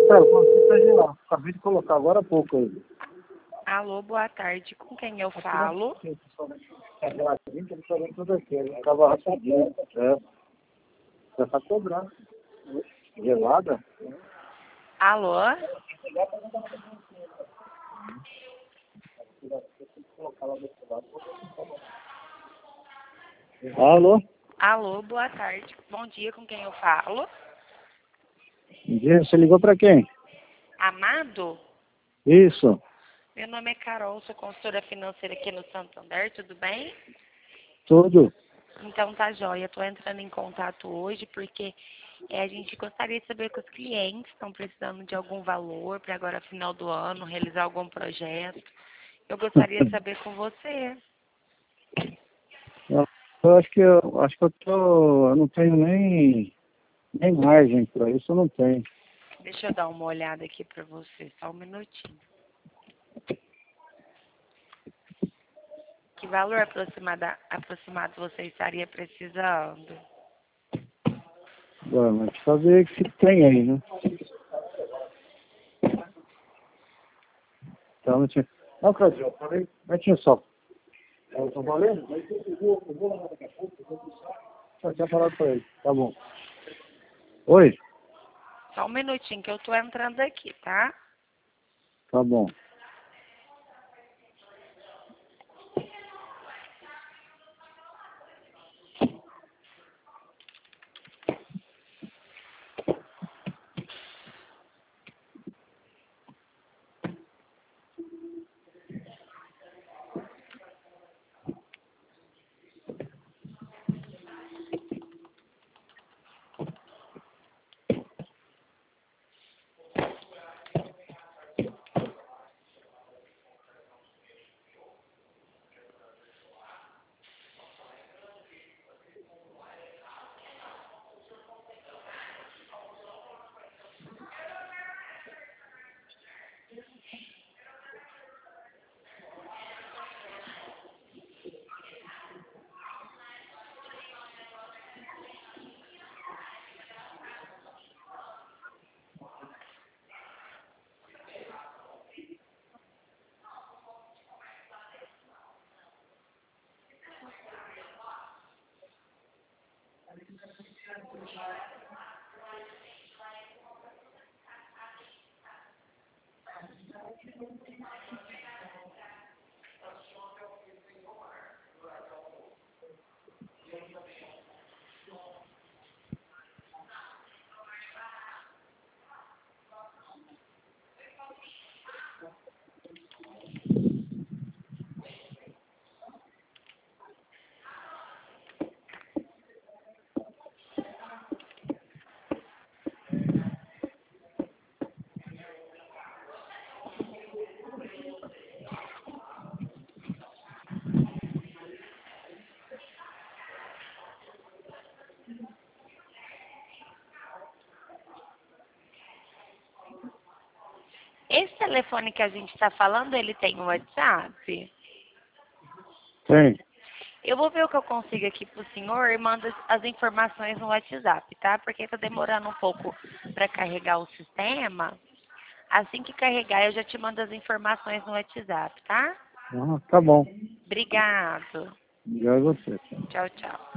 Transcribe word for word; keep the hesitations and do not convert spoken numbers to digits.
Marcelo, você tá lá. Acabei de colocar agora há pouco aí. Alô, boa tarde. Com quem eu falo? É geladinho, que ele tá vendo tudo aqui. Ele acaba rapidinho. É. Já tá cobrando. Gelada? Alô? Alô? Alô, boa tarde. Bom dia, com quem eu falo? Bom dia, você ligou pra quem? Amado? Isso. Meu nome é Carol, sou consultora financeira aqui no Santander, tudo bem? Tudo. Então tá jóia, tô entrando em contato hoje porque é, a gente gostaria de saber que os clientes estão precisando de algum valor para agora final do ano, realizar algum projeto. Eu gostaria de saber com você. Eu, eu acho que eu acho que eu tô. Eu não tenho nem, nem margem pra isso, eu não tenho. Deixa eu dar uma olhada aqui para você, só um minutinho. Que valor aproximada, aproximado você estaria precisando? Bom, mas só ver o que tem aí, né? Então, não tinha. Não, Claudio, eu falei, mas tinha só. Eu tô valendo? Mas eu vou, eu vou lá daqui a pouco, eu vou buscar. Só tinha falado pra ele. Tá bom. Oi? Só um minutinho que eu tô entrando aqui, tá? Tá bom. Esse telefone que a gente está falando, ele tem um WhatsApp? Tem. Eu vou ver o que eu consigo aqui pro senhor e mando as informações no WhatsApp, tá? Porque tá demorando um pouco para carregar o sistema. Assim que carregar, eu já te mando as informações no WhatsApp, tá? Ah, tá bom. Obrigado. Obrigado a você. Tchau, tchau.